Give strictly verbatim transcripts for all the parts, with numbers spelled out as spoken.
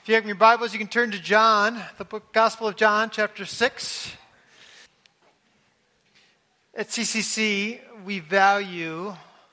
If you have your Bibles, you can turn to John, the book Gospel of John, chapter six. At C C C, we value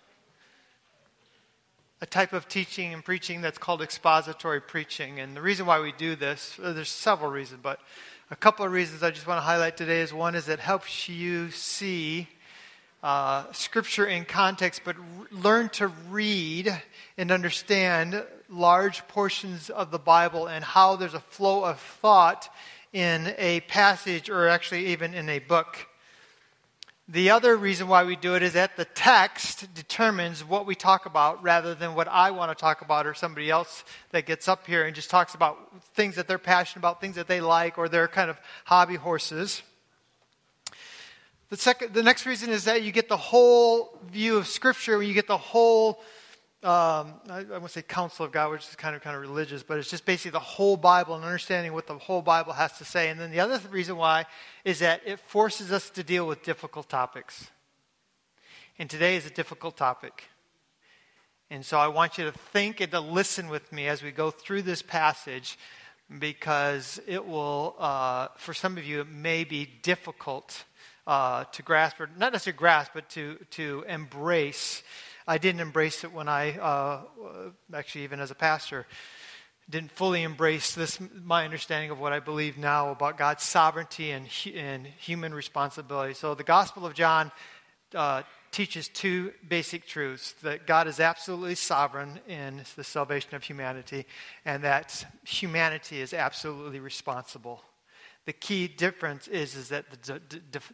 a type of teaching and preaching that's called expository preaching. And the reason why we do this, uh, there's several reasons, but a couple of reasons I just want to highlight today is one is it helps you see uh, Scripture in context, but r- learn to read and understand large portions of the Bible and how there's a flow of thought in a passage or actually even in a book. The other reason why we do it is that the text determines what we talk about rather than what I want to talk about or somebody else that gets up here and just talks about things that they're passionate about, things that they like, or their kind of hobby horses. The second, the next reason is that you get the whole view of Scripture, you get the whole Um, I, I won't say counsel of God, which is kind of kind of religious, but it's just basically the whole Bible and understanding what the whole Bible has to say. And then the other th- reason why is that it forces us to deal with difficult topics. And today is a difficult topic. And so I want you to think and to listen with me as we go through this passage, because it will, uh, for some of you, it may be difficult uh, to grasp, or not necessarily grasp, but to, to embrace. I didn't embrace it when I, uh, actually even as a pastor, didn't fully embrace this, my understanding of what I believe now about God's sovereignty and, and human responsibility. So the Gospel of John uh, teaches two basic truths: that God is absolutely sovereign in the salvation of humanity, and that humanity is absolutely responsible. The key difference is, is that the de- de-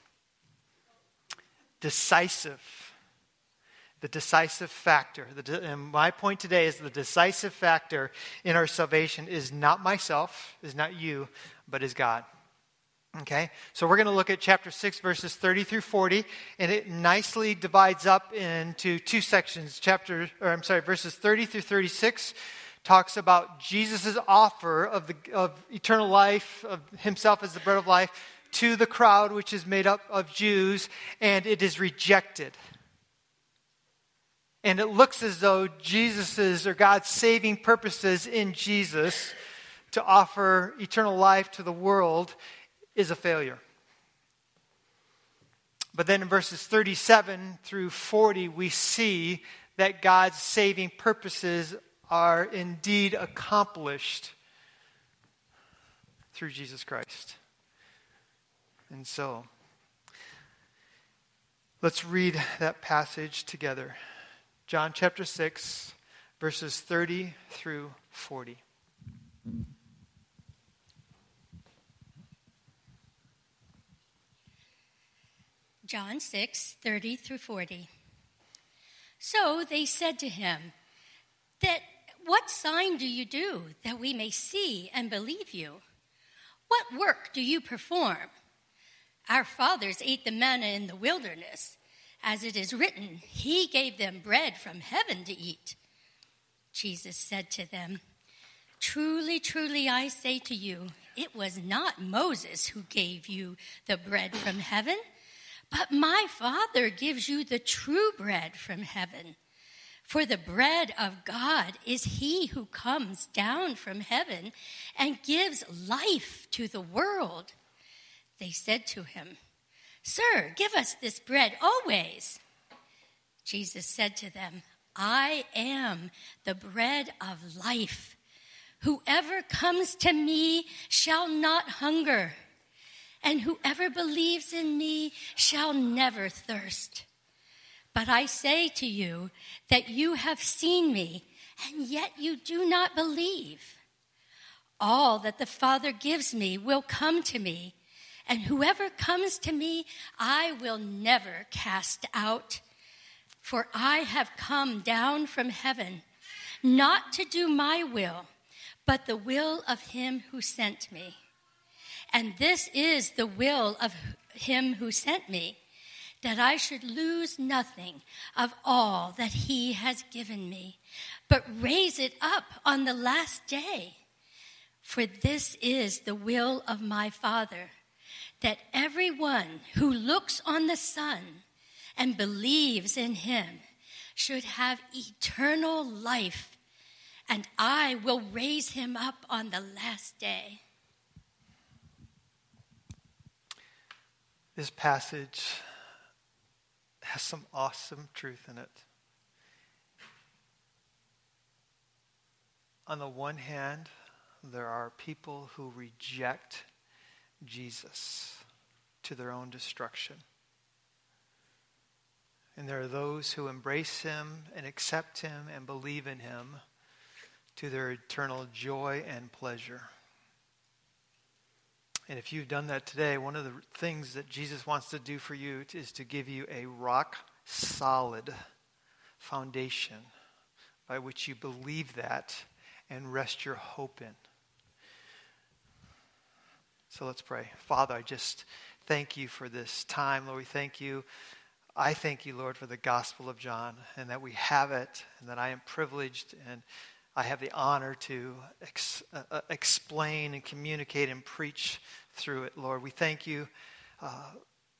decisive The decisive factor, the de- and my point today is the decisive factor in our salvation is not myself, is not you, but is God. Okay? So we're going to look at chapter six, verses thirty through forty, and it nicely divides up into two sections. Chapter, or I'm sorry, verses thirty through thirty-six talks about Jesus' offer of, the, of eternal life, of himself as the bread of life, to the crowd, which is made up of Jews, and it is rejected. And it looks as though Jesus's or God's saving purposes in Jesus to offer eternal life to the world is a failure. But then in verses thirty-seven through forty, we see that God's saving purposes are indeed accomplished through Jesus Christ. And so, let's read that passage together. John chapter six, verses thirty through forty. John six, thirty through forty. So they said to him, "That what sign do you do that we may see and believe you? What work do you perform? Our fathers ate the manna in the wilderness. As it is written, he gave them bread from heaven to eat." Jesus said to them, "Truly, truly, I say to you, it was not Moses who gave you the bread from heaven, but my Father gives you the true bread from heaven. For the bread of God is he who comes down from heaven and gives life to the world." They said to him, "Sir, give us this bread always." Jesus said to them, "I am the bread of life. Whoever comes to me shall not hunger, and whoever believes in me shall never thirst. But I say to you that you have seen me, and yet you do not believe. All that the Father gives me will come to me, and whoever comes to me, I will never cast out. For I have come down from heaven, not to do my will, but the will of him who sent me. And this is the will of him who sent me, that I should lose nothing of all that he has given me, but raise it up on the last day. For this is the will of my Father, that everyone who looks on the Son and believes in him should have eternal life, and I will raise him up on the last day. This passage has some awesome truth in it. On the one hand, there are people who reject Jesus to their own destruction. And there are those who embrace him and accept him and believe in him to their eternal joy and pleasure. And if you've done that today, one of the things that Jesus wants to do for you is to give you a rock solid foundation by which you believe that and rest your hope in. So let's pray. Father, I just thank you for this time. Lord, we thank you. I thank you, Lord, for the Gospel of John and that we have it and that I am privileged and I have the honor to ex- uh, explain and communicate and preach through it, Lord. We thank you uh,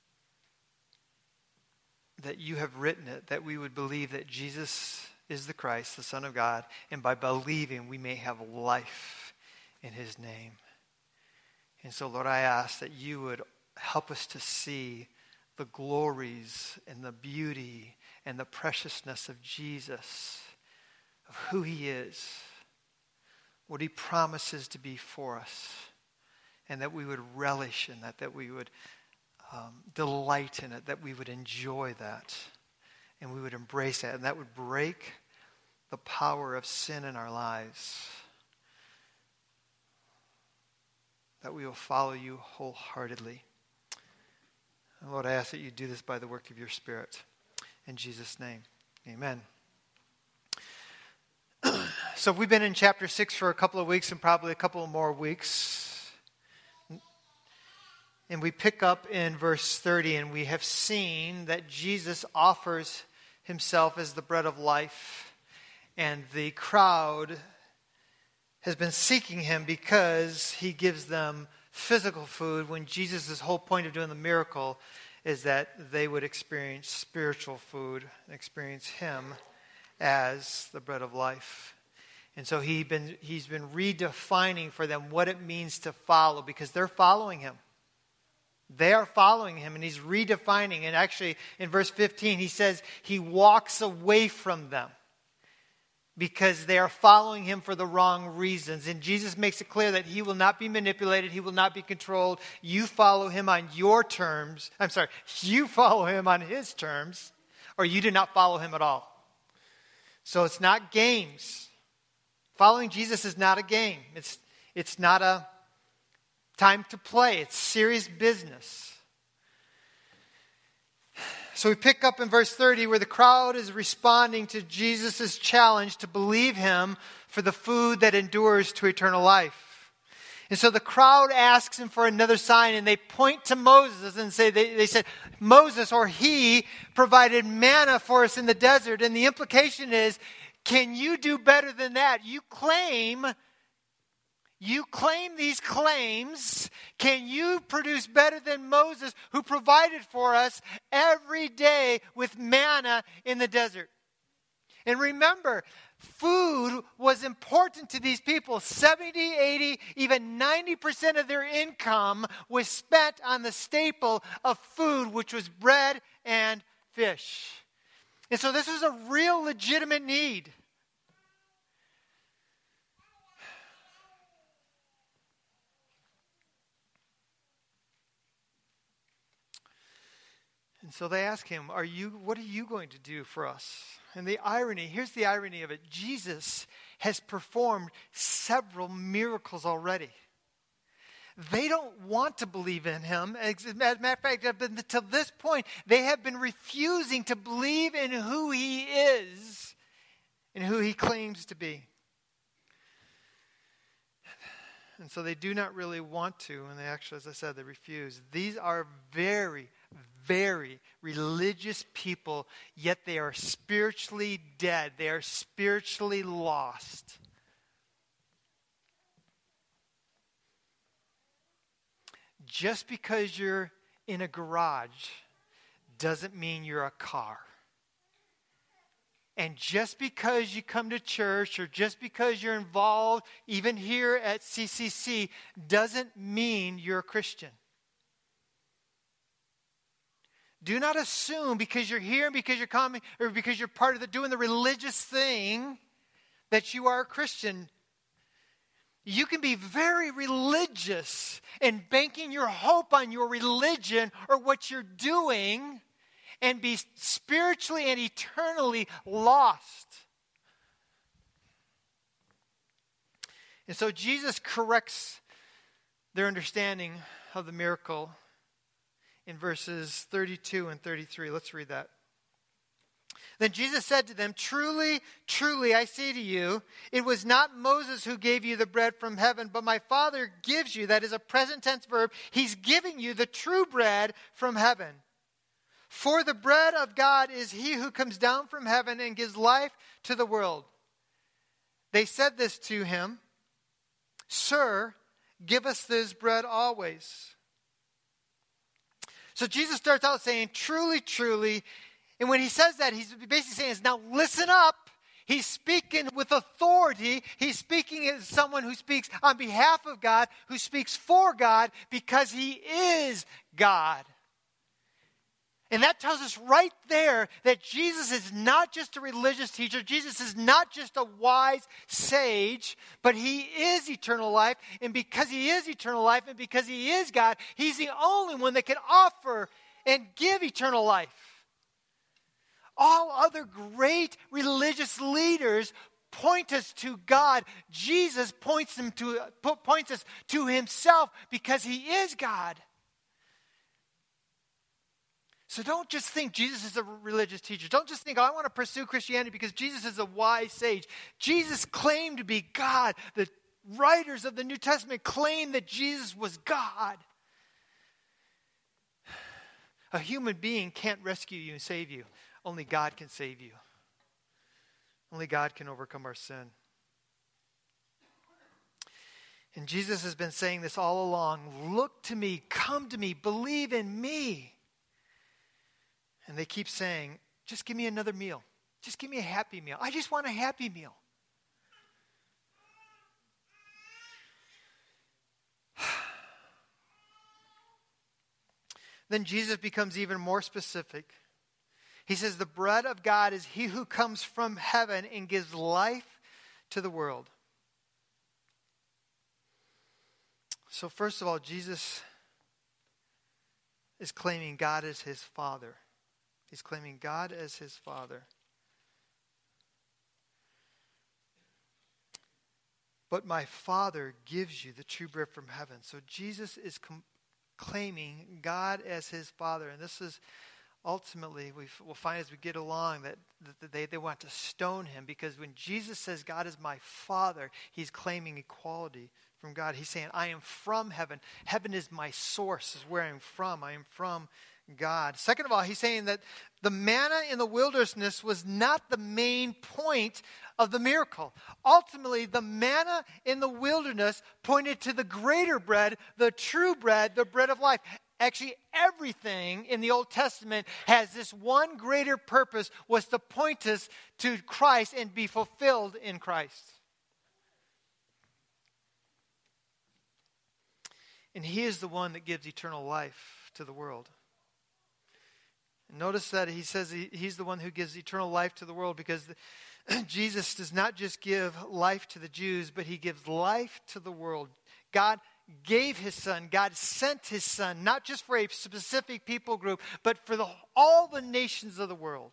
that you have written it, that we would believe that Jesus is the Christ, the Son of God, and by believing we may have life in his name. And so, Lord, I ask that you would help us to see the glories and the beauty and the preciousness of Jesus, of who he is, what he promises to be for us, and that we would relish in that, that we would um, delight in it, that we would enjoy that, and we would embrace that, and that would break the power of sin in our lives, that we will follow you wholeheartedly. And Lord, I ask that you do this by the work of your Spirit. In Jesus' name, amen. So we've been in chapter six for a couple of weeks and probably a couple of more weeks. And we pick up in verse thirty, and we have seen that Jesus offers himself as the bread of life. And the crowd has been seeking him because he gives them physical food, when Jesus' whole point of doing the miracle is that they would experience spiritual food, experience him as the bread of life. And so he been, he's been redefining for them what it means to follow, because they're following him. They are following him, and he's redefining. And actually, in verse fifteen, he says he walks away from them because they are following him for the wrong reasons. And Jesus makes it clear that he will not be manipulated. He will not be controlled. You follow him on your terms. I'm sorry, you follow him on his terms, or you do not follow him at all. So it's not games. Following Jesus is not a game. It's, it's not a time to play. It's serious business. So we pick up in verse thirty where the crowd is responding to Jesus' challenge to believe him for the food that endures to eternal life. And so the crowd asks him for another sign, and they point to Moses and say, they, they said, Moses or he provided manna for us in the desert. And the implication is, can you do better than that? You claim You claim these claims. Can you produce better than Moses, who provided for us every day with manna in the desert? And remember, food was important to these people. seventy, eighty, even ninety percent of their income was spent on the staple of food, which was bread and fish. And so this was a real legitimate need. And so they ask him, "Are you? What are you going to do for us?" And the irony, here's the irony of it. Jesus has performed several miracles already. They don't want to believe in him. As a matter of fact, until this point, they have been refusing to believe in who he is and who he claims to be. And so they do not really want to, and they actually, as I said, they refuse. These are very, very religious people, yet they are spiritually dead. They are spiritually lost. Just because you're in a garage doesn't mean you're a car. And just because you come to church or just because you're involved, even here at C C C, doesn't mean you're a Christian. Do not assume because you're here and because you're coming or because you're part of the doing the religious thing that you are a Christian. You can be very religious and banking your hope on your religion or what you're doing and be spiritually and eternally lost. And so Jesus corrects their understanding of the miracle in verses thirty-two and thirty-three. Let's read that. Then Jesus said to them, "Truly, truly, I say to you, it was not Moses who gave you the bread from heaven, but my Father gives you," that is a present tense verb, he's giving you the true bread from heaven. "For the bread of God is he who comes down from heaven and gives life to the world." They said this to him, "Sir, give us this bread always." So Jesus starts out saying, "Truly, truly." And when he says that, he's basically saying, is now listen up. He's speaking with authority. He's speaking as someone who speaks on behalf of God, who speaks for God because he is God. And that tells us right there that Jesus is not just a religious teacher. Jesus is not just a wise sage, but he is eternal life. And because he is eternal life and because he is God, he's the only one that can offer and give eternal life. All other great religious leaders point us to God. Jesus points them to points us to himself because he is God. So don't just think Jesus is a religious teacher. Don't just think, oh, I want to pursue Christianity because Jesus is a wise sage. Jesus claimed to be God. The writers of the New Testament claim that Jesus was God. A human being can't rescue you and save you. Only God can save you. Only God can overcome our sin. And Jesus has been saying this all along. Look to me, come to me, believe in me. And they keep saying, just give me another meal. Just give me a happy meal. I just want a happy meal. Then Jesus becomes even more specific. He says, the bread of God is he who comes from heaven and gives life to the world. So first of all, Jesus is claiming God as his Father. He's claiming God as his Father. But my Father gives you the true bread from heaven. So Jesus is com- claiming God as his Father. And this is ultimately, we will find as we get along that, that they, they want to stone him. Because when Jesus says God is my Father, he's claiming equality from God. He's saying, I am from heaven. Heaven is my source, is where I'm from. I am from God. Second of all, he's saying that the manna in the wilderness was not the main point of the miracle. Ultimately, the manna in the wilderness pointed to the greater bread, the true bread, the bread of life. Actually, everything in the Old Testament has this one greater purpose, was to point us to Christ and be fulfilled in Christ. And he is the one that gives eternal life to the world. Notice that he says he, he's the one who gives eternal life to the world because the, Jesus does not just give life to the Jews, but he gives life to the world. God gave his son. God sent his son, not just for a specific people group, but for the, all the nations of the world.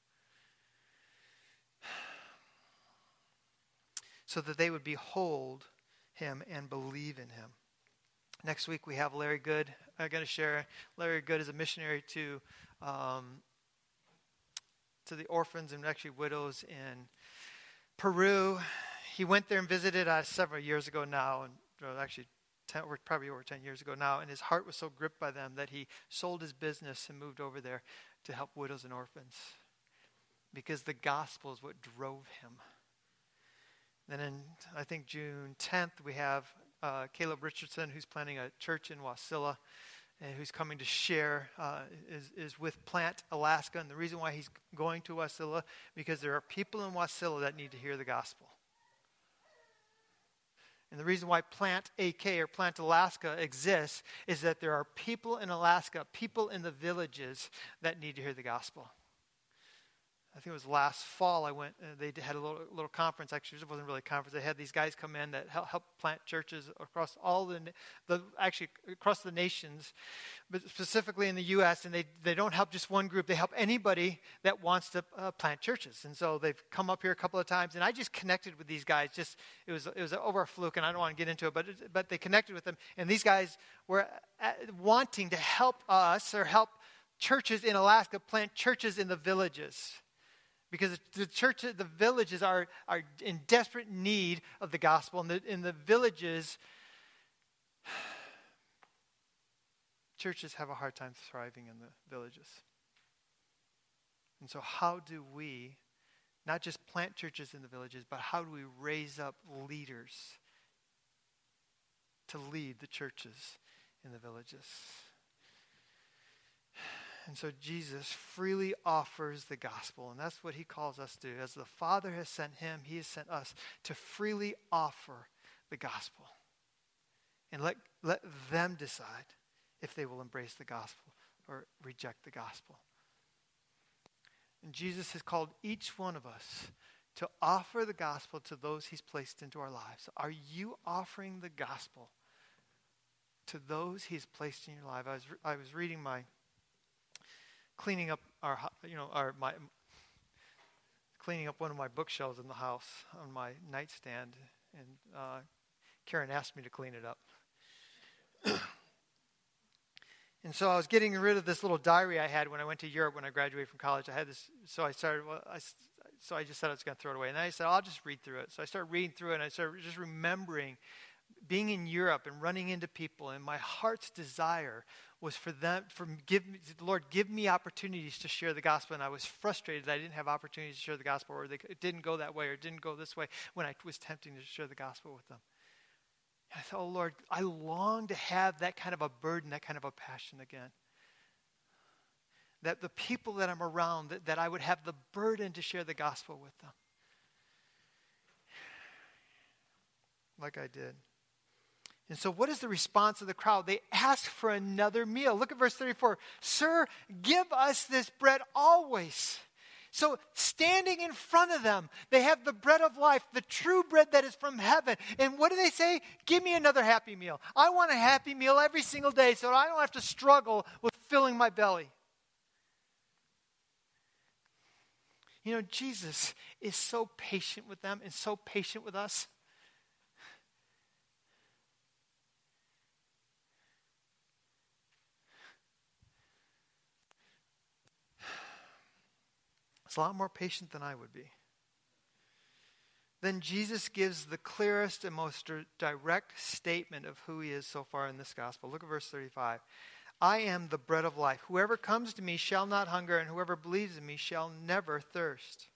So that they would behold him and believe in him. Next week we have Larry Good. I'm going to share. Larry Good is a missionary to um, to the orphans and actually widows in Peru. He went there and visited uh, several years ago now, and well, actually ten, probably over ten years ago now. And his heart was so gripped by them that he sold his business and moved over there to help widows and orphans because the gospel is what drove him. Then in, I think, June tenth, we have uh, Caleb Richardson, who's planning a church in Wasilla. and who's coming to share uh, is, is with Plant Alaska. And the reason why he's going to Wasilla, because there are people in Wasilla that need to hear the gospel. And the reason why Plant A K or Plant Alaska exists is that there are people in Alaska, people in the villages that need to hear the gospel. I think it was last fall I went, uh, they had a little, little conference. Actually, it wasn't really a conference. They had these guys come in that help, help plant churches across all the, the, actually across the nations, but specifically in the U S, and they, they don't help just one group. They help anybody that wants to uh, plant churches. And so they've come up here a couple of times, and I just connected with these guys. Just It was it was over a fluke, and I don't want to get into it, but, it, but they connected with them. And these guys were uh, wanting to help us or help churches in Alaska plant churches in the villages. Because the church, the villages are, are in desperate need of the gospel. And the, in the villages, churches have a hard time thriving in the villages. And so how do we, not just plant churches in the villages, but how do we raise up leaders to lead the churches in the villages? And so Jesus freely offers the gospel, and that's what he calls us to do. As the Father has sent him, he has sent us to freely offer the gospel. And let, let them decide if they will embrace the gospel or reject the gospel. And Jesus has called each one of us to offer the gospel to those he's placed into our lives. Are you offering the gospel to those he's placed in your life? I was, I was reading my... cleaning up our, you know, our my cleaning up one of my bookshelves in the house on my nightstand, and uh, Karen asked me to clean it up. And so I was getting rid of this little diary I had when I went to Europe when I graduated from college. I had this, so I started. Well, I, so I just said I was going to throw it away, and then I said I'll just read through it. So I started reading through it, and I started just remembering being in Europe and running into people, and my heart's desire was for them, for give me, Lord, give me opportunities to share the gospel. And I was frustrated that I didn't have opportunities to share the gospel, or they, it didn't go that way, or it didn't go this way when I was tempting to share the gospel with them. And I thought, oh Lord, I long to have that kind of a burden, that kind of a passion again. That the people that I'm around, that, that I would have the burden to share the gospel with them. Like I did. And so what is the response of the crowd? They ask for another meal. Look at verse thirty-four. Sir, give us this bread always. So standing in front of them, they have the bread of life, the true bread that is from heaven. And what do they say? Give me another happy meal. I want a happy meal every single day so I don't have to struggle with filling my belly. You know, Jesus is so patient with them and so patient with us. It's a lot more patient than I would be. Then Jesus gives the clearest and most direct statement of who he is so far in this gospel. Look at verse thirty-five. I am the bread of life. Whoever comes to me shall not hunger, and whoever believes in me shall never thirst.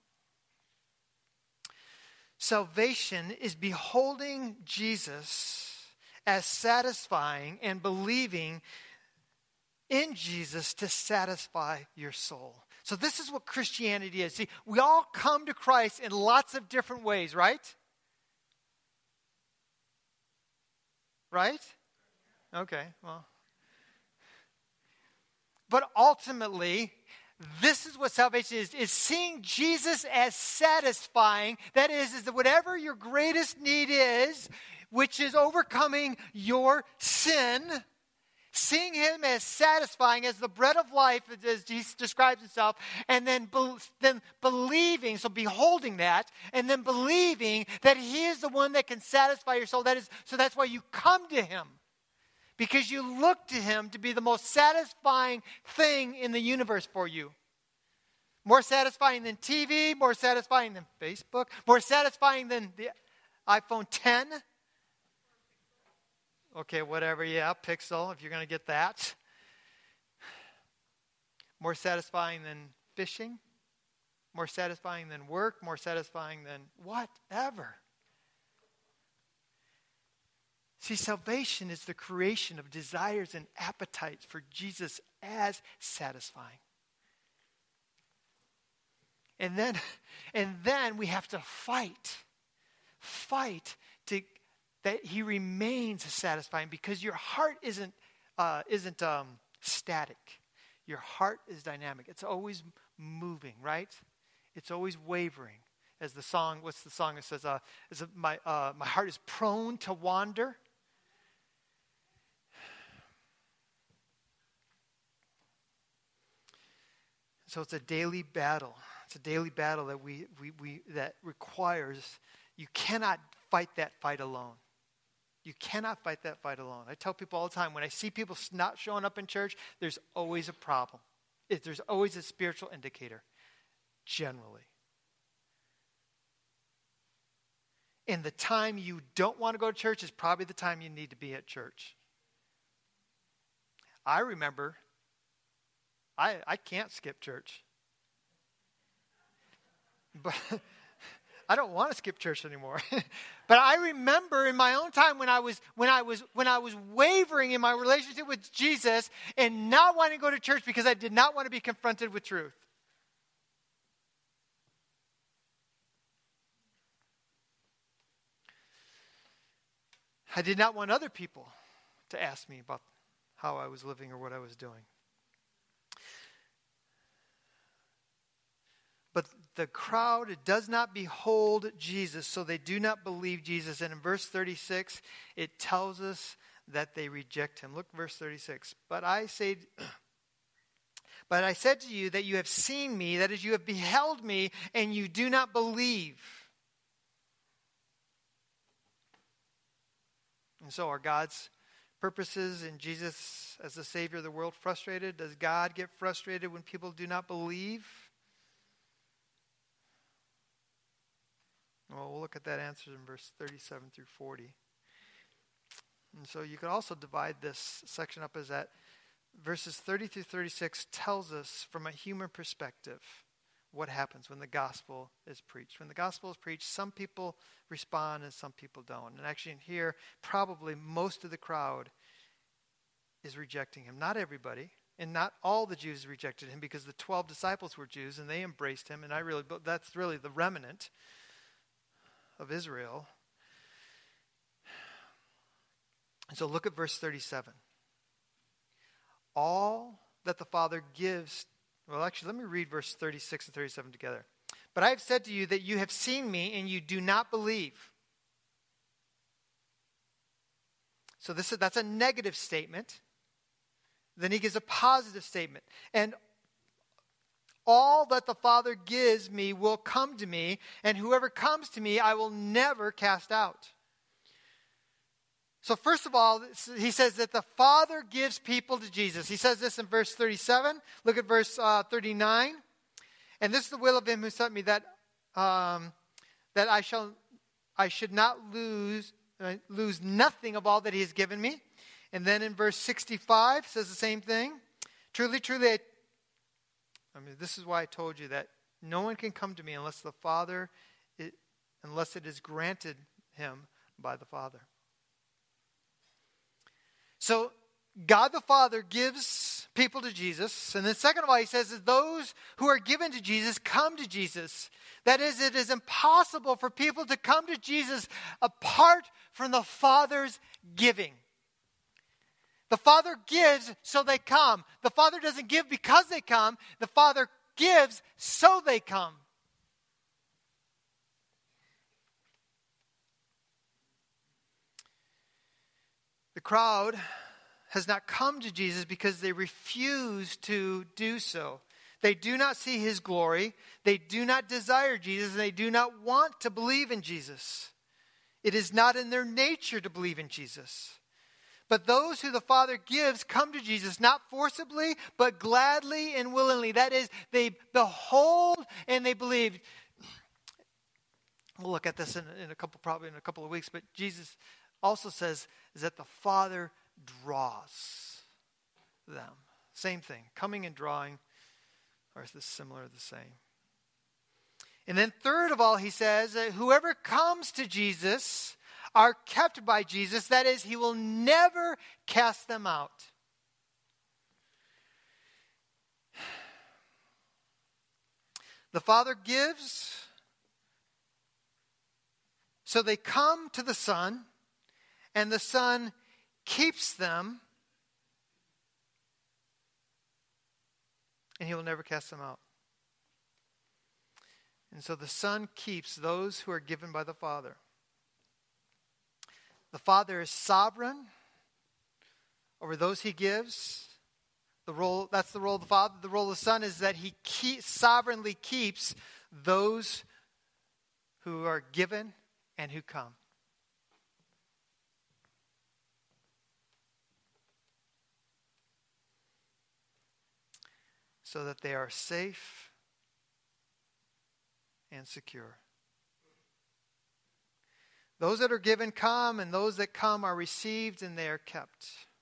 Salvation is beholding Jesus as satisfying and believing in Jesus to satisfy your soul. So this is what Christianity is. See, we all come to Christ in lots of different ways, right? Right? Okay, well. But ultimately, this is what salvation is, is seeing Jesus as satisfying. That is, is that whatever your greatest need is, which is overcoming your sin, seeing him as satisfying, as the bread of life, as Jesus describes himself, and then, be, then believing, so beholding that, and then believing that he is the one that can satisfy your soul. That is, so that's why you come to him. Because you look to him to be the most satisfying thing in the universe for you. More satisfying than T V, more satisfying than Facebook, more satisfying than the iPhone ten. Okay, whatever, yeah, Pixel, if you're going to get that. More satisfying than fishing. More satisfying than work. More satisfying than whatever. See, salvation is the creation of desires and appetites for Jesus as satisfying. And then, and then we have to fight. Fight to that he remains satisfying, because your heart isn't uh, isn't um, static. Your heart is dynamic. It's always moving, right? It's always wavering. As the song, what's the song that says, uh, is it my uh, my heart is prone to wander. So it's a daily battle. It's a daily battle that we, we, we that requires, you cannot fight that fight alone. You cannot fight that fight alone. I tell people all the time, when I see people not showing up in church, there's always a problem. It, there's always a spiritual indicator, generally. And the time you don't want to go to church is probably the time you need to be at church. I remember, I, I can't skip church. But I don't want to skip church anymore. But I remember in my own time when I was when I was when I was wavering in my relationship with Jesus and not wanting to go to church because I did not want to be confronted with truth. I did not want other people to ask me about how I was living or what I was doing. But the crowd does not behold Jesus, so they do not believe Jesus. And in verse thirty-six, it tells us that they reject him. Look, verse thirty-six. But I say, but I said to you that you have seen me, that is, you have beheld me, and you do not believe. And so are God's purposes in Jesus as the Savior of the world frustrated? Does God get frustrated when people do not believe? Well, we'll look at that answer in verse thirty-seven through forty. And so you could also divide this section up as that verses thirty through thirty-six tells us from a human perspective what happens when the gospel is preached. When the gospel is preached, some people respond and some people don't. And actually in here, probably most of the crowd is rejecting him. Not everybody. And not all the Jews rejected him, because the twelve disciples were Jews and they embraced him. And I really, that's really the remnant of Israel. And so look at verse thirty-seven. All that the Father gives, well actually let me read verse thirty-six and thirty-seven together. But I have said to you that you have seen me and you do not believe. So this is, that's a negative statement. Then he gives a positive statement. And all that the Father gives me will come to me, and whoever comes to me I will never cast out. So first of all, he says that the Father gives people to Jesus. He says this in verse thirty-seven. Look at verse uh, thirty-nine. And this is the will of him who sent me, that um, that I shall I should not lose uh, lose nothing of all that he has given me. And then in verse sixty-five says the same thing. Truly, truly, I I mean, this is why I told you that no one can come to me unless the Father, it, unless it is granted him by the Father. So God the Father gives people to Jesus. And then second of all, he says that those who are given to Jesus come to Jesus. That is, it is impossible for people to come to Jesus apart from the Father's giving. The Father gives, so they come. The Father doesn't give because they come. The Father gives, so they come. The crowd has not come to Jesus because they refuse to do so. They do not see his glory. They do not desire Jesus, and they do not want to believe in Jesus. It is not in their nature to believe in Jesus. But those who the Father gives come to Jesus, not forcibly, but gladly and willingly. That is, they behold and they believe. We'll look at this in, in a couple, probably in a couple of weeks. But Jesus also says is that the Father draws them. Same thing. Coming and drawing are similar, the same. And then third of all, he says that whoever comes to Jesus, are kept by Jesus. That is, he will never cast them out. The Father gives, so they come to the Son, and the Son keeps them, and he will never cast them out. And so the Son keeps those who are given by the Father. The Father is sovereign over those he gives. The role, that's the role of the Father. The role of the Son is that he keep, sovereignly keeps those who are given and who come. So that they are safe and secure. Those that are given come, and those that come are received, and they are kept.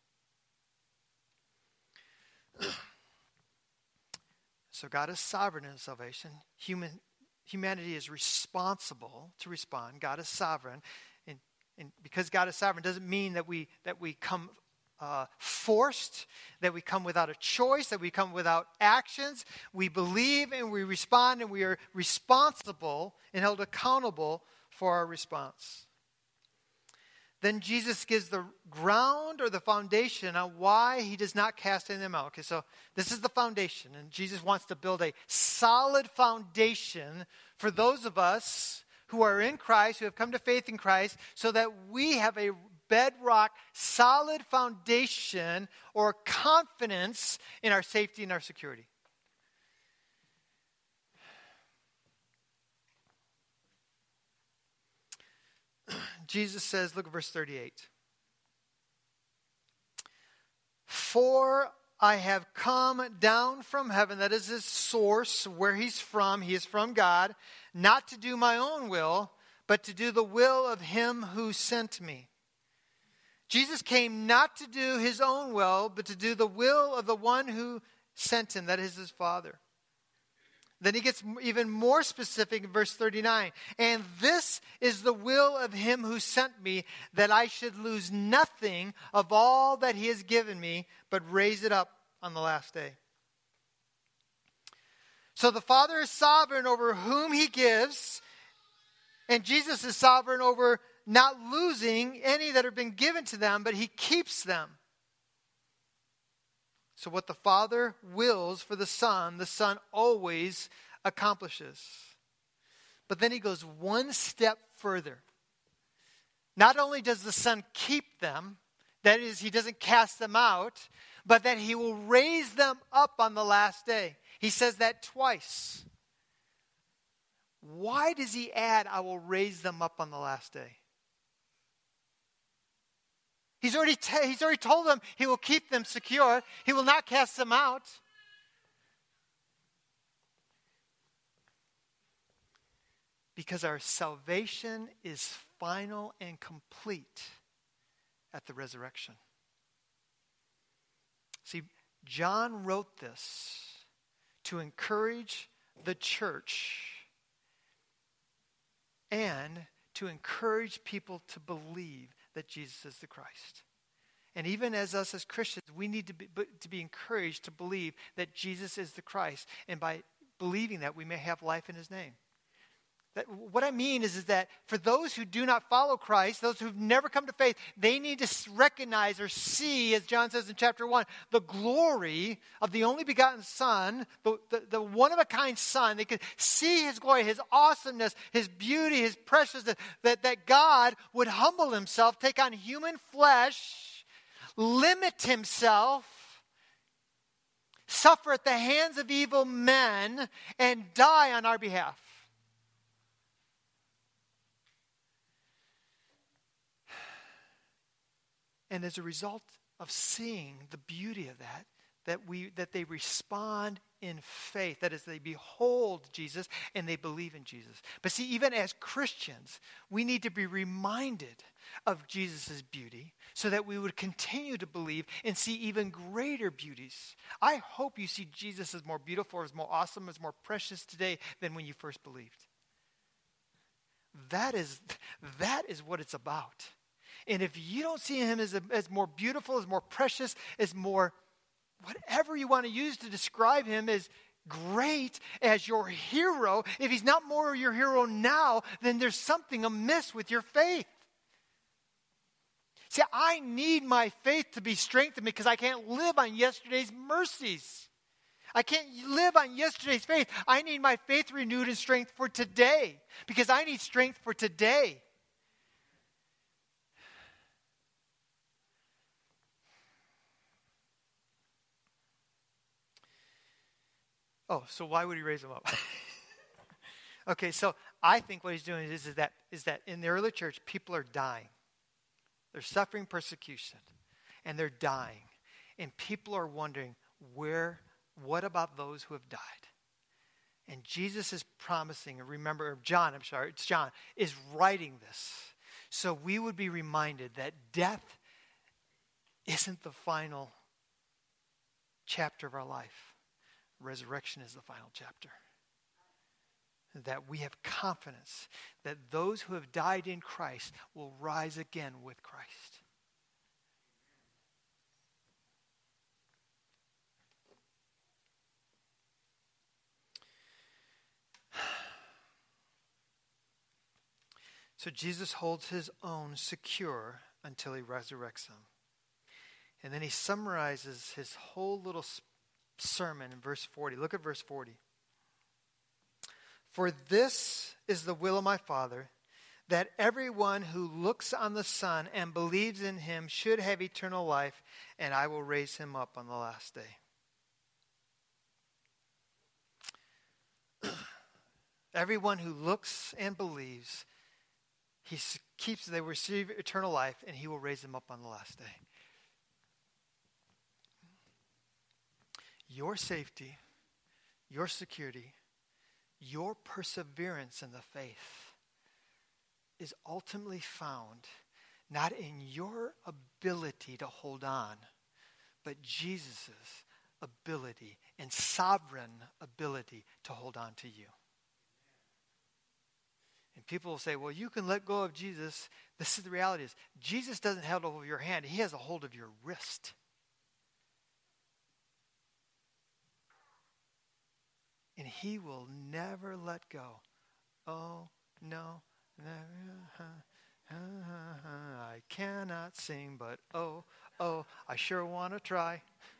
So God is sovereign in salvation. Human, humanity is responsible to respond. God is sovereign. And, and because God is sovereign doesn't mean that we that we come uh, forced, that we come without a choice, that we come without actions. We believe and we respond, and we are responsible and held accountable for our response. Then Jesus gives the ground or the foundation on why he does not cast them out. Okay, so this is the foundation, and Jesus wants to build a solid foundation for those of us who are in Christ, who have come to faith in Christ, so that we have a bedrock, solid foundation or confidence in our safety and our security. Jesus says, look at verse thirty-eight. For I have come down from heaven, that is his source, where he's from. He is from God, not to do my own will, but to do the will of him who sent me. Jesus came not to do his own will, but to do the will of the one who sent him, that is his Father. Then he gets even more specific in verse thirty-nine. And this is the will of him who sent me, that I should lose nothing of all that he has given me, but raise it up on the last day. So the Father is sovereign over whom he gives, and Jesus is sovereign over not losing any that have been given to them, but he keeps them. So what the Father wills for the Son, the Son always accomplishes. But then he goes one step further. Not only does the Son keep them, that is, he doesn't cast them out, but that he will raise them up on the last day. He says that twice. Why does he add, I will raise them up on the last day? He's already, t- he's already told them he will keep them secure. He will not cast them out. Because our salvation is final and complete at the resurrection. See, John wrote this to encourage the church and to encourage people to believe that Jesus is the Christ. And even as us as Christians, we need to be, to be encouraged to believe that Jesus is the Christ. And by believing that, we may have life in his name. That, what I mean is, is that for those who do not follow Christ, those who've never come to faith, they need to recognize or see, as John says in chapter one, the glory of the only begotten Son, the, the, the one-of-a-kind Son. They could see his glory, his awesomeness, his beauty, his preciousness, that, that God would humble himself, take on human flesh, limit himself, suffer at the hands of evil men, and die on our behalf. And as a result of seeing the beauty of that, that we that they respond in faith. That is, they behold Jesus and they believe in Jesus. But see, even as Christians, we need to be reminded of Jesus' beauty so that we would continue to believe and see even greater beauties. I hope you see Jesus as more beautiful, as more awesome, as more precious today than when you first believed. That is, That is what it's about. And if you don't see him as, a, as more beautiful, as more precious, as more, whatever you want to use to describe him as great, as your hero, if he's not more your hero now, then there's something amiss with your faith. See, I need my faith to be strengthened because I can't live on yesterday's mercies. I can't live on yesterday's faith. I need my faith renewed in strength for today because I need strength for today. Oh, so why would he raise them up? Okay, so I think what he's doing is, is that is that in the early church, people are dying. They're suffering persecution, and they're dying. And people are wondering, where, what about those who have died? And Jesus is promising, remember, John, I'm sorry, it's John, is writing this. So we would be reminded that death isn't the final chapter of our life. Resurrection is the final chapter. That we have confidence that those who have died in Christ will rise again with Christ. So Jesus holds his own secure until he resurrects them. And then he summarizes his whole little sermon in verse forty. Look at verse forty. For this is the will of my Father, that everyone who looks on the Son and believes in him should have eternal life, and I will raise him up on the last day. Everyone who looks and believes, he keeps, they receive eternal life, and he will raise them up on the last day. Your safety, your security, your perseverance in the faith is ultimately found not in your ability to hold on, but Jesus' ability and sovereign ability to hold on to you. And people will say, well, you can let go of Jesus. This is the reality is, Jesus doesn't have a hold of your hand. He has a hold of your wrist. And he will never let go. Oh, no, never, uh, uh, uh, I cannot sing, but oh, oh, I sure want to try.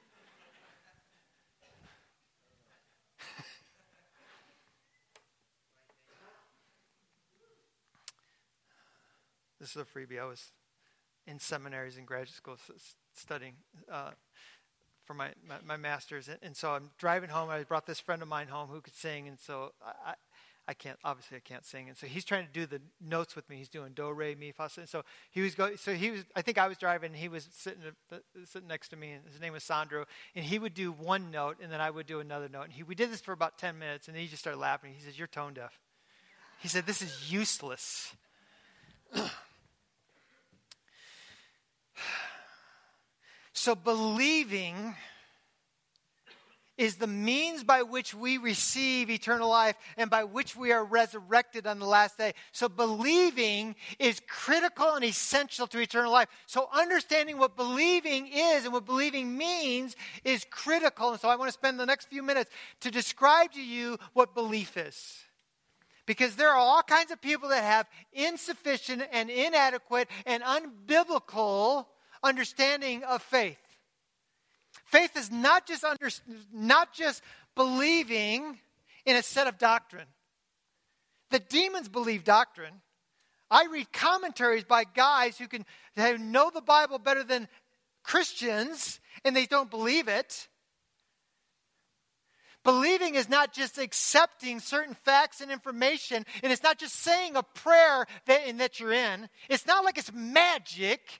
This is a freebie. I was in seminaries and graduate school studying uh, for my, my, my master's. And, and so I'm driving home. I brought this friend of mine home who could sing. And so I, I, I can't, obviously I can't sing. And so he's trying to do the notes with me. He's doing do, re, mi, fa. And so he was going, so he was, I think I was driving and he was sitting, uh, sitting next to me. And his name was Sandro. And he would do one note and then I would do another note. And he, we did this for about ten minutes and then he just started laughing. He says, you're tone deaf. He said, this is useless. So believing is the means by which we receive eternal life and by which we are resurrected on the last day. So believing is critical and essential to eternal life. So understanding what believing is and what believing means is critical. And so I want to spend the next few minutes to describe to you what belief is. Because there are all kinds of people that have insufficient and inadequate and unbiblical understanding of faith. Faith is not just under, not just believing in a set of doctrine. The demons believe doctrine. I read commentaries by guys who can who know the Bible better than Christians, and they don't believe it. Believing is not just accepting certain facts and information, and it's not just saying a prayer that, and that you're in. It's not like it's magic.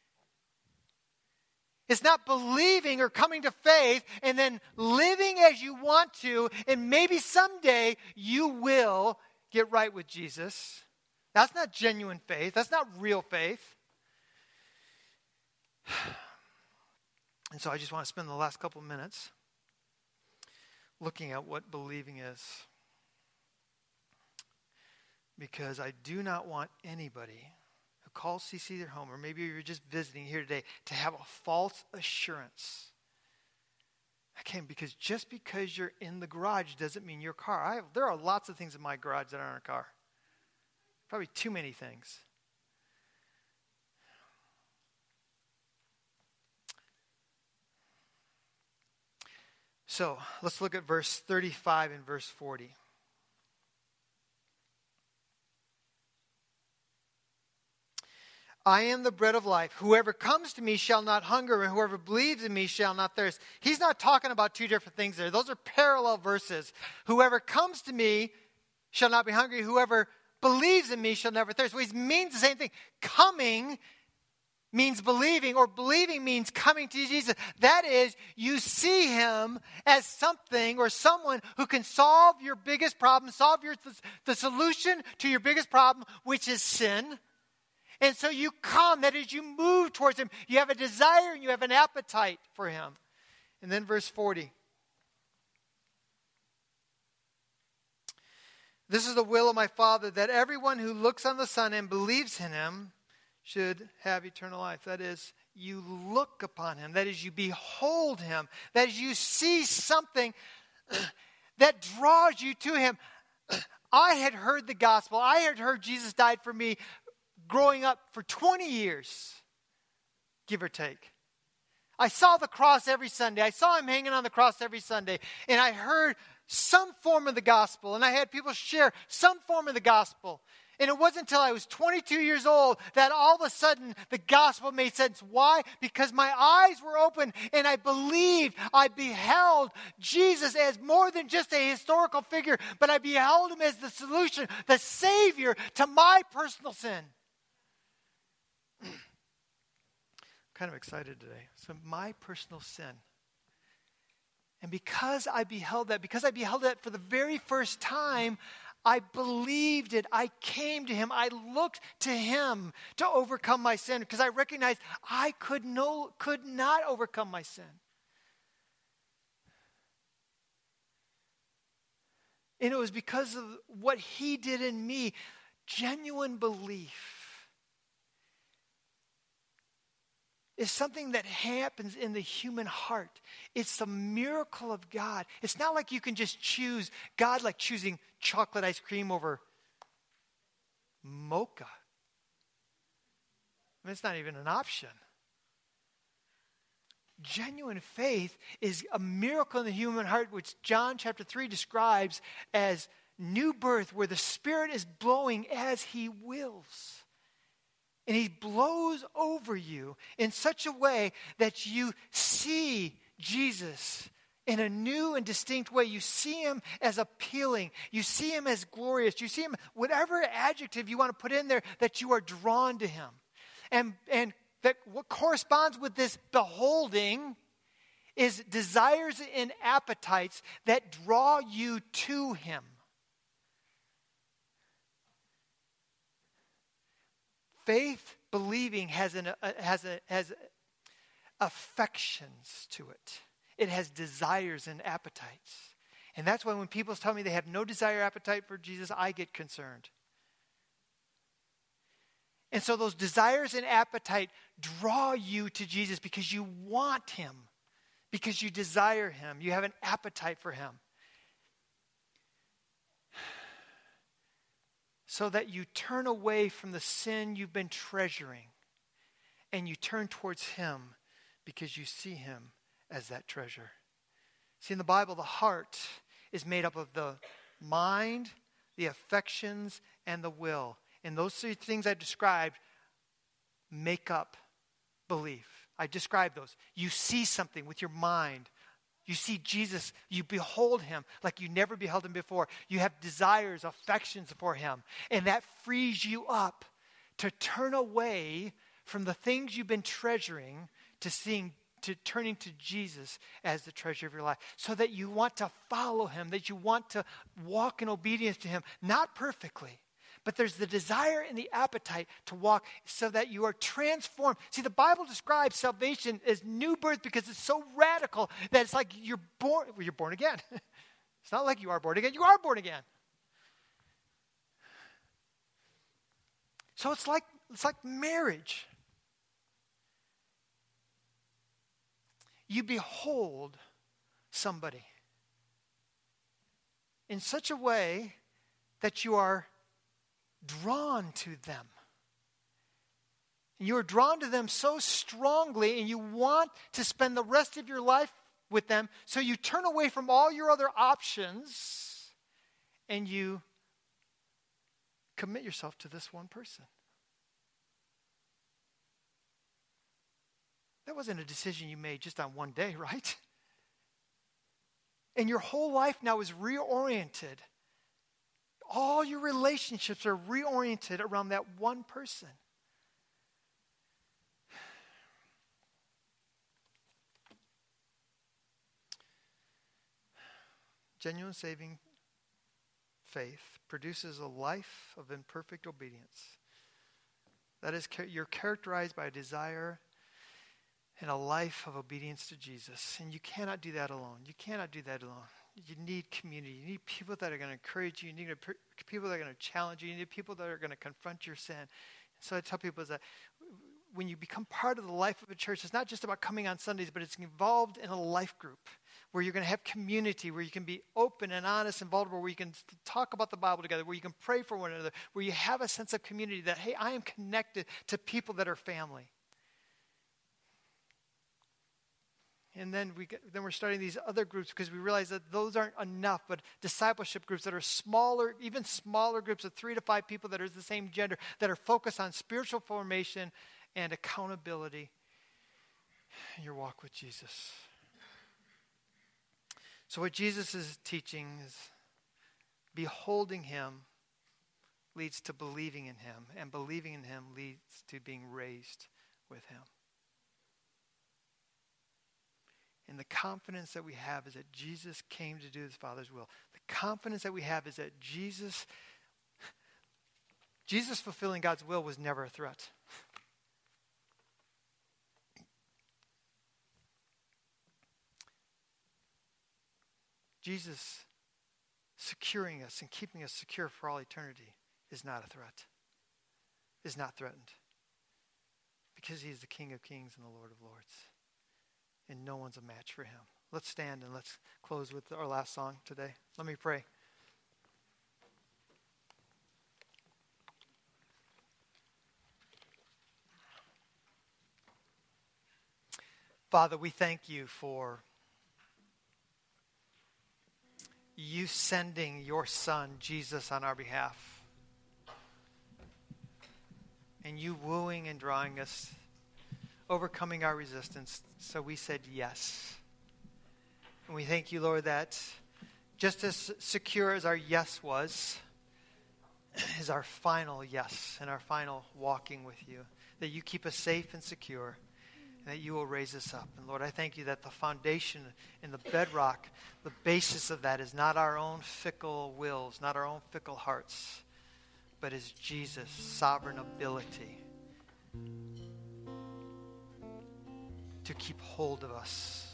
It's not believing or coming to faith and then living as you want to, and maybe someday you will get right with Jesus. That's not genuine faith. That's not real faith. And so I just want to spend the last couple of minutes looking at what believing is. because I do not want anybody who calls C C their home, or maybe you're just visiting here today, to have a false assurance. Again, because just because you're in the garage doesn't mean your car. I have, there are lots of things in my garage that aren't a car. Probably too many things. So let's look at verse thirty-five and verse forty. I am the bread of life. Whoever comes to me shall not hunger, and whoever believes in me shall not thirst. He's not talking about two different things there. Those are parallel verses. Whoever comes to me shall not be hungry. Whoever believes in me shall never thirst. Well, he means the same thing. Coming means believing, or believing means coming to Jesus. That is, you see him as something or someone who can solve your biggest problem, solve your, the solution to your biggest problem, which is sin. And so you come, that is, you move towards him. You have a desire and you have an appetite for him. And then verse forty. This is the will of my Father, that everyone who looks on the Son and believes in him should have eternal life. That is, you look upon him. That is, you behold him. That is, you see something that draws you to him. I had heard the gospel. I had heard Jesus died for me growing up for twenty years, give or take. I saw the cross every Sunday. I saw him hanging on the cross every Sunday. And I heard some form of the gospel. And I had people share some form of the gospel. And it wasn't until I was twenty-two years old that all of a sudden the gospel made sense. Why? Because my eyes were open and I believed, I beheld Jesus as more than just a historical figure, but I beheld him as the solution, the Savior to my personal sin. I'm kind of excited today. So my personal sin. And because I beheld that, because I beheld that for the very first time, I believed it. I came to him. I looked to him to overcome my sin because I recognized I could no, could not overcome my sin. And it was because of what he did in me. Genuine belief is something that happens in the human heart. It's the miracle of God. It's not like you can just choose God like choosing chocolate ice cream over mocha. I mean, it's not even an option. Genuine faith is a miracle in the human heart, which John chapter three describes as new birth, where the Spirit is blowing as he wills. And he blows over you in such a way that you see Jesus in a new and distinct way. You see him as appealing. You see him as glorious. You see him, whatever adjective you want to put in there, that you are drawn to him. And, and that what corresponds with this beholding is desires and appetites that draw you to him. Faith, believing, has an uh, has a has affections to it. It has desires and appetites, and that's why when people tell me they have no desire, or appetite for Jesus, I get concerned. And so those desires and appetite draw you to Jesus because you want him, because you desire him. You have an appetite for him. So that you turn away from the sin you've been treasuring and you turn towards him because you see him as that treasure. See, in the Bible, the heart is made up of the mind, the affections, and the will. And those three things I've described make up belief. I described those. You see something with your mind. You see Jesus, you behold him like you never beheld him before. You have desires, affections for him. And that frees you up to turn away from the things you've been treasuring to seeing, to turning to Jesus as the treasure of your life. So that you want to follow him, that you want to walk in obedience to him. Not perfectly, but there's the desire and the appetite to walk so that you are transformed. See, the Bible describes salvation as new birth because it's so radical that it's like you're born, well, you're born again. It's not like you are born again. You are born again. So it's like it's like marriage. You behold somebody in such a way that you are drawn to them. You are drawn to them so strongly, and you want to spend the rest of your life with them, so you turn away from all your other options and you commit yourself to this one person. That wasn't a decision you made just on one day, right? And your whole life now is reoriented. All your relationships are reoriented around that one person. Genuine saving faith produces a life of imperfect obedience. That is, you're characterized by a desire and a life of obedience to Jesus. And you cannot do that alone. You cannot do that alone. You need community. You need people that are going to encourage you. You need people that are going to challenge you. You need people that are going to confront your sin. So I tell people is that when you become part of the life of a church, it's not just about coming on Sundays, but it's involved in a life group where you're going to have community, where you can be open and honest and vulnerable, where you can talk about the Bible together, where you can pray for one another, where you have a sense of community that, hey, I am connected to people that are family. And then we get, then we're starting these other groups because we realize that those aren't enough, but discipleship groups that are smaller, even smaller groups of three to five people that are the same gender, that are focused on spiritual formation and accountability in your walk with Jesus. So what Jesus is teaching is beholding him leads to believing in him, and believing in him leads to being raised with him. And the confidence that we have is that Jesus came to do his Father's will. The confidence that we have is that Jesus, Jesus fulfilling God's will was never a threat. Jesus securing us and keeping us secure for all eternity is not a threat, is not threatened. Because he is the King of Kings and the Lord of Lords. And no one's a match for him. Let's stand and let's close with our last song today. Let me pray. Father, we thank you for you sending your Son, Jesus, on our behalf. And you wooing and drawing us, overcoming our resistance. So we said yes. And we thank you, Lord, that just as secure as our yes was, is our final yes and our final walking with you. That you keep us safe and secure, and that you will raise us up. And Lord, I thank you that the foundation and the bedrock, the basis of that is not our own fickle wills, not our own fickle hearts, but is Jesus' sovereign ability to keep hold of us.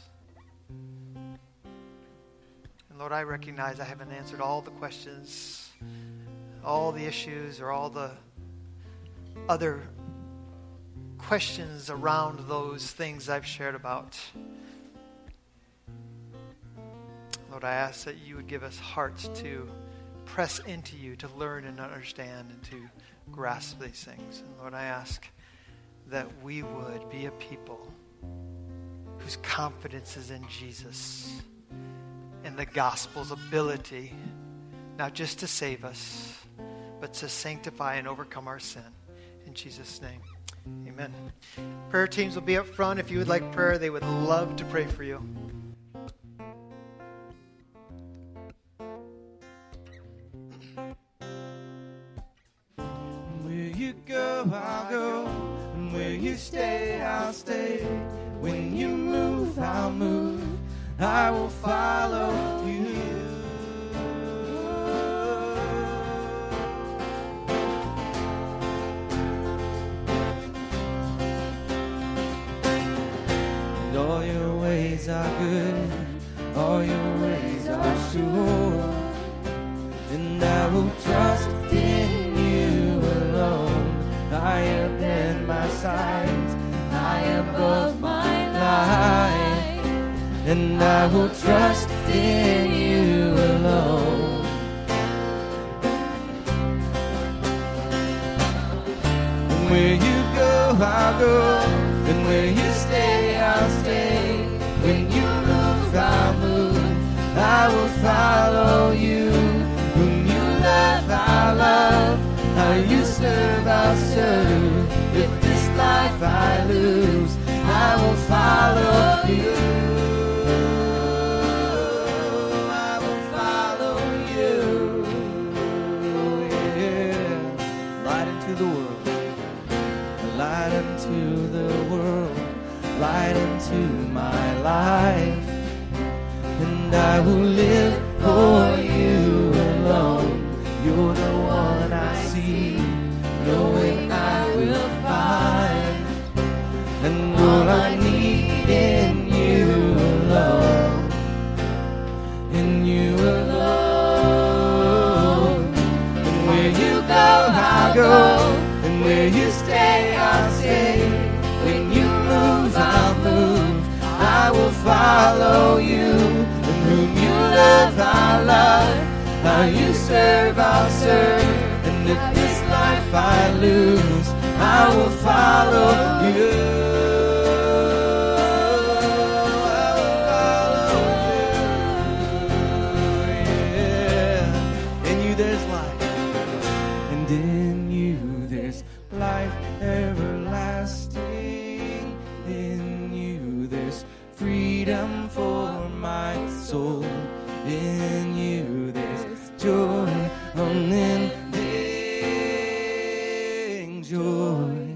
And Lord, I recognize I haven't answered all the questions, all the issues, or all the other questions around those things I've shared about. Lord, I ask that you would give us hearts to press into you, to learn and understand and to grasp these things. And Lord, I ask that we would be a people whose confidence is in Jesus and the gospel's ability, not just to save us, but to sanctify and overcome our sin. In Jesus' name, amen. Prayer teams will be up front. If you would like prayer, they would love to pray for you. Where you go, I'll go. And where you stay, I'll stay. When you move, I'll move. I will follow you. And all your ways are good. All your ways are sure. And I will trust in you alone. help and my sight. I am above my life, and I will trust in you alone. Where you go, I'll go, and where you stay, I'll stay. When you move, I'll move, I will follow you. Whom you love, I'll love, how you serve, I'll serve. If this life I lose, I will follow you. I will follow you. Yeah. Light into the world, light into the world, light into my life, and I will live for you alone. You're the one I see, knowing I will find, and all I need in you alone, in you alone. And where you go, I'll go, and where you stay, I'll stay. When you move, I'll move, I will follow you. And whom you love, I'll love, how you serve, I'll serve. And if this life I lose, I will follow you. I will follow you. Yeah. In you there's life, and in you there's life everlasting. In you there's freedom for my soul. In you there's joy, unending joy.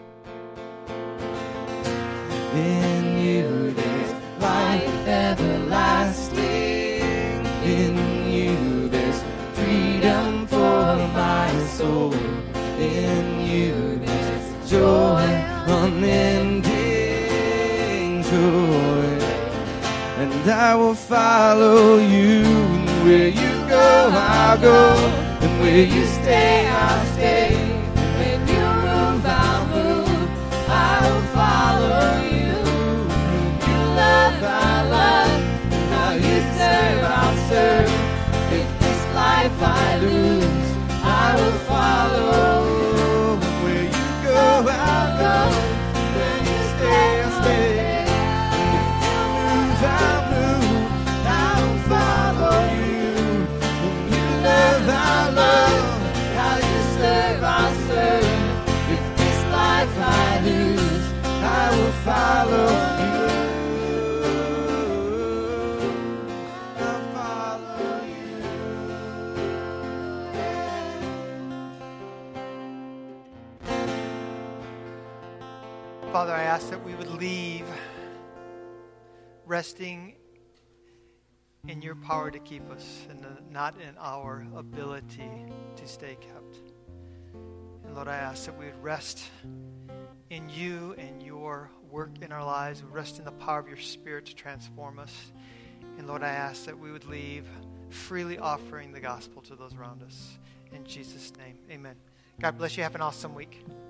In you there's life everlasting. In you there's freedom for my soul. In you there's joy, unending joy. And I will follow you. And where you go, I'll go, and where you stay, I'll stay. When you move, I'll move, I will follow you. Whom you love, I love, how you serve, I'll serve. If this life I lose, I will follow. Where you go, I'll go, where you stay, I'll stay. I'll move, I'll follow you. Whom you love, I'll love, how you serve, I'll serve. If this life I lose, I will follow you. I'll follow you. Father, I ask that we would leave resting in your power to keep us and not in our ability to stay kept. And Lord, I ask that we would rest in you and your work in our lives. We rest in the power of your Spirit to transform us. And Lord, I ask that we would leave freely offering the gospel to those around us. In Jesus' name, amen. God bless you. Have an awesome week.